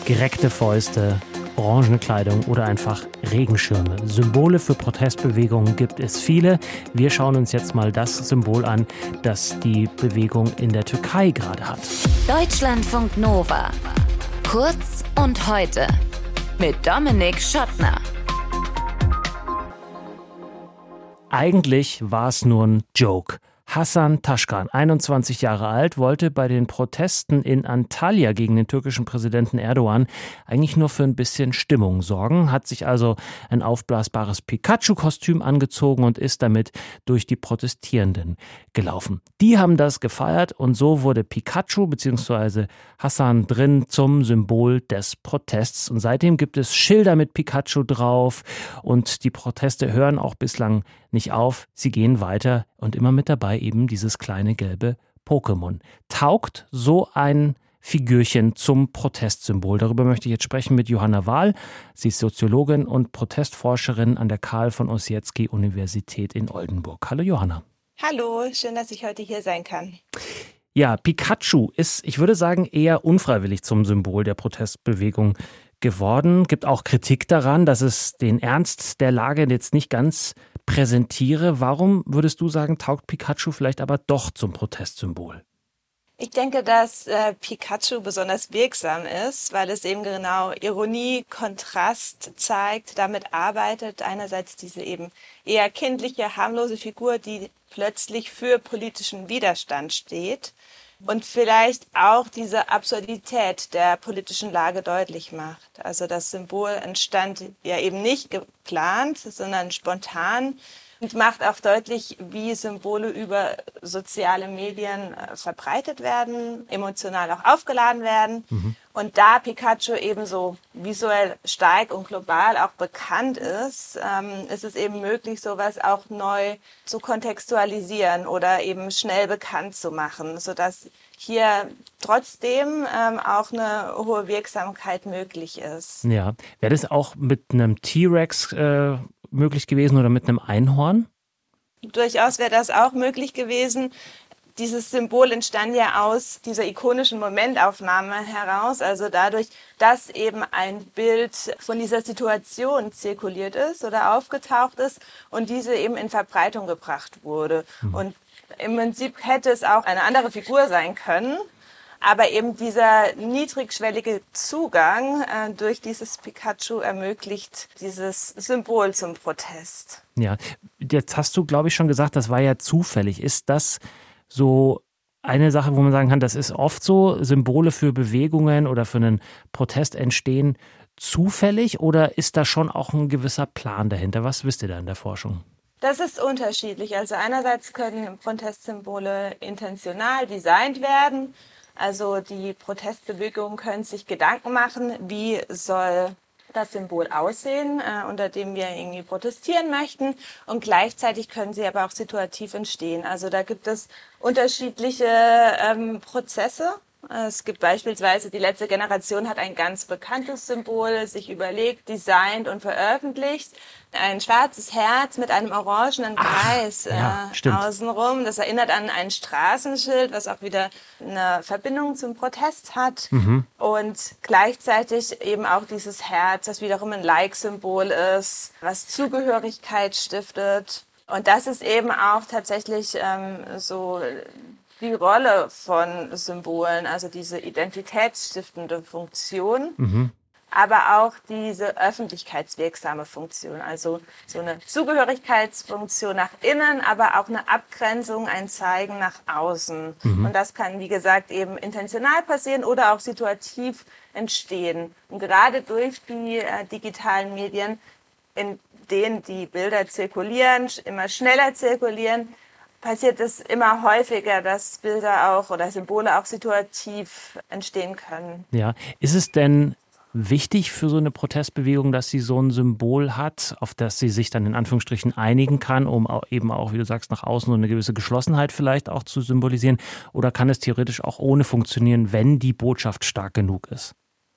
gereckte Fäuste, Orangenkleidung oder einfach Regenschirme. Symbole für Protestbewegungen gibt es viele. Wir schauen uns jetzt mal das Symbol an, das die Bewegung in der Türkei gerade hat. Deutschlandfunk Nova. Kurz und heute. Mit Dominik Schottner. Eigentlich war es nur ein Joke. Hasan Taşkın, 21 Jahre alt, wollte bei den Protesten in Antalya gegen den türkischen Präsidenten Erdogan eigentlich nur für ein bisschen Stimmung sorgen, hat sich also ein aufblasbares Pikachu-Kostüm angezogen und ist damit durch die Protestierenden gelaufen. Die haben das gefeiert und so wurde Pikachu bzw. Hasan drin zum Symbol des Protests. Und seitdem gibt es Schilder mit Pikachu drauf und die Proteste hören auch bislang nicht auf, sie gehen weiter und immer mit dabei eben dieses kleine gelbe Pokémon. Taugt so ein Figürchen zum Protestsymbol? Darüber möchte ich jetzt sprechen mit Johanna Wahl. Sie ist Soziologin und Protestforscherin an der Karl von Ossietzky Universität in Oldenburg. Hallo Johanna. Hallo, schön, dass ich heute hier sein kann. Ja, Pikachu ist, ich würde sagen, eher unfreiwillig zum Symbol der Protestbewegung geworden. Gibt auch Kritik daran, dass es den Ernst der Lage jetzt nicht ganz präsentiere. Warum würdest du sagen, taugt Pikachu vielleicht aber doch zum Protestsymbol? Ich denke, dass Pikachu besonders wirksam ist, weil es eben genau Ironie, Kontrast zeigt, damit arbeitet. Einerseits diese eben eher kindliche, harmlose Figur, die plötzlich für politischen Widerstand steht und vielleicht auch diese Absurdität der politischen Lage deutlich macht. Also das Symbol entstand ja eben nicht geplant, sondern spontan und macht auch deutlich, wie Symbole über soziale Medien verbreitet werden, emotional auch aufgeladen werden. Und da Pikachu eben so visuell stark und global auch bekannt ist, ist es eben möglich, sowas auch neu zu kontextualisieren oder eben schnell bekannt zu machen, sodass hier trotzdem auch eine hohe Wirksamkeit möglich ist. Ja, wäre das auch mit einem T-Rex möglich gewesen oder mit einem Einhorn? Durchaus wäre das auch möglich gewesen. Dieses Symbol entstand ja aus dieser ikonischen Momentaufnahme heraus, also dadurch, dass eben ein Bild von dieser Situation zirkuliert ist oder aufgetaucht ist und diese eben in Verbreitung gebracht wurde. Und im Prinzip hätte es auch eine andere Figur sein können, aber eben dieser niedrigschwellige Zugang durch dieses Pikachu ermöglicht dieses Symbol zum Protest. Ja, jetzt hast du, glaube ich, schon gesagt, das war ja zufällig. Ist das so eine Sache, wo man sagen kann, das ist oft so, Symbole für Bewegungen oder für einen Protest entstehen zufällig oder ist da schon auch ein gewisser Plan dahinter? Was wisst ihr da in der Forschung? Das ist unterschiedlich. Also einerseits können Protestsymbole intentional designt werden. Also die Protestbewegungen können sich Gedanken machen, wie soll das Symbol aussehen, unter dem wir irgendwie protestieren möchten. Und gleichzeitig können sie aber auch situativ entstehen. Also da gibt es unterschiedliche Prozesse. Es gibt beispielsweise, die letzte Generation hat ein ganz bekanntes Symbol sich überlegt, designt und veröffentlicht. Ein schwarzes Herz mit einem orangenen Kreis außenrum. Das erinnert an ein Straßenschild, was auch wieder eine Verbindung zum Protest hat. Und gleichzeitig eben auch dieses Herz, das wiederum ein Like-Symbol ist, was Zugehörigkeit stiftet. Und das ist eben auch tatsächlich so die Rolle von Symbolen, also diese identitätsstiftende Funktion, aber auch diese öffentlichkeitswirksame Funktion, also so eine Zugehörigkeitsfunktion nach innen, aber auch eine Abgrenzung, ein Zeigen nach außen. Und das kann, wie gesagt, eben intentional passieren oder auch situativ entstehen. Und gerade durch die digitalen Medien, in denen die Bilder zirkulieren, immer schneller zirkulieren, passiert es immer häufiger, dass Bilder auch oder Symbole auch situativ entstehen können. Ja, ist es denn wichtig für so eine Protestbewegung, dass sie so ein Symbol hat, auf das sie sich dann in Anführungsstrichen einigen kann, um eben auch, wie du sagst, nach außen so eine gewisse Geschlossenheit vielleicht auch zu symbolisieren? Oder kann es theoretisch auch ohne funktionieren, wenn die Botschaft stark genug ist?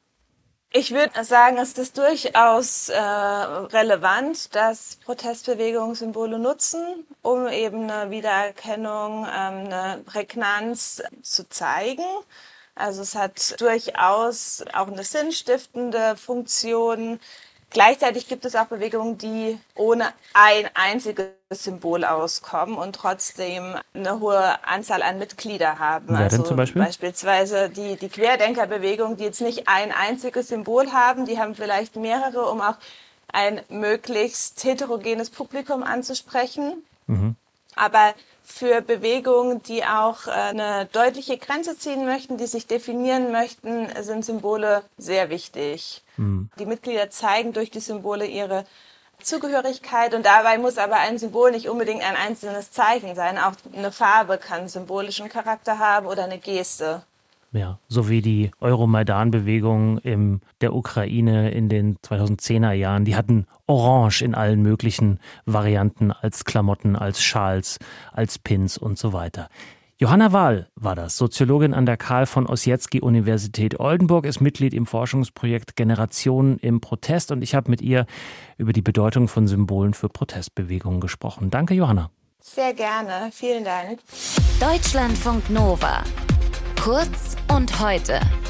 Ich würde sagen, es ist durchaus relevant, dass Protestbewegungen Symbole nutzen, um eben eine Wiedererkennung, eine Prägnanz zu zeigen. Also es hat durchaus auch eine sinnstiftende Funktion. Gleichzeitig gibt es auch Bewegungen, die ohne ein einziges Symbol auskommen und trotzdem eine hohe Anzahl an Mitgliedern haben. Wer denn zum Beispiel? Beispielsweise die Querdenkerbewegung, die jetzt nicht ein einziges Symbol haben, die haben vielleicht mehrere, um auch ein möglichst heterogenes Publikum anzusprechen. Aber für Bewegungen, die auch eine deutliche Grenze ziehen möchten, die sich definieren möchten, sind Symbole sehr wichtig. Die Mitglieder zeigen durch die Symbole ihre Zugehörigkeit und dabei muss aber ein Symbol nicht unbedingt ein einzelnes Zeichen sein. Auch eine Farbe kann symbolischen Charakter haben oder eine Geste. Ja, so wie die Euromaidan-Bewegung in der Ukraine in den 2010er Jahren. Die hatten Orange in allen möglichen Varianten als Klamotten, als Schals, als Pins und so weiter. Johanna Wahl war das, Soziologin an der Karl von Ossietzky Universität Oldenburg, ist Mitglied im Forschungsprojekt Generationen im Protest und ich habe mit ihr über die Bedeutung von Symbolen für Protestbewegungen gesprochen. Danke, Johanna. Sehr gerne, vielen Dank. Deutschlandfunk Nova. Kurz und heute.